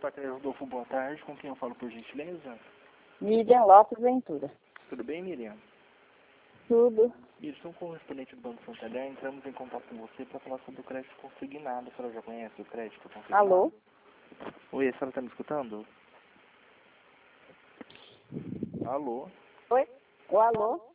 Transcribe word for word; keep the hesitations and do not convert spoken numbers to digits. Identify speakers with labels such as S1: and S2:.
S1: repórter Rodolfo, boa tarde. Com quem eu falo, por gentileza?
S2: Miriam Lopes Ventura.
S1: Tudo bem, Miriam?
S2: Tudo.
S1: Isso, sou um correspondente do Banco Santander. Entramos em contato com você para falar sobre o crédito consignado. A senhora já conhece o crédito consignado?
S2: Alô?
S1: Oi, a senhora está me escutando? Alô?
S2: Oi? O alô?